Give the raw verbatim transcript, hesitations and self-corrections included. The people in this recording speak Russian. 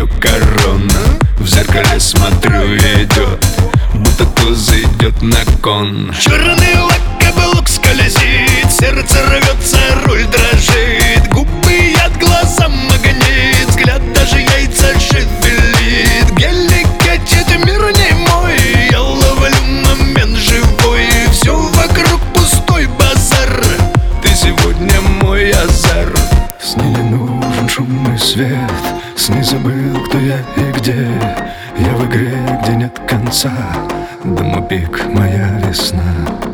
ее корона. В зеркале смотрю, идет, будто туз идет на кон. Черный лак, каблук скользит, сердце рвется, руль дрожит. Губы яд, глаза магнит, взгляд даже яйца шевелит. Гелик катит, мир не мой, я ловлю момент живой. Все вокруг пустой базар, ты сегодня мой азар. Сне не нужен шумный свет, сны забыл, кто я и где. Я в игре, где нет конца, домопик, моя весна.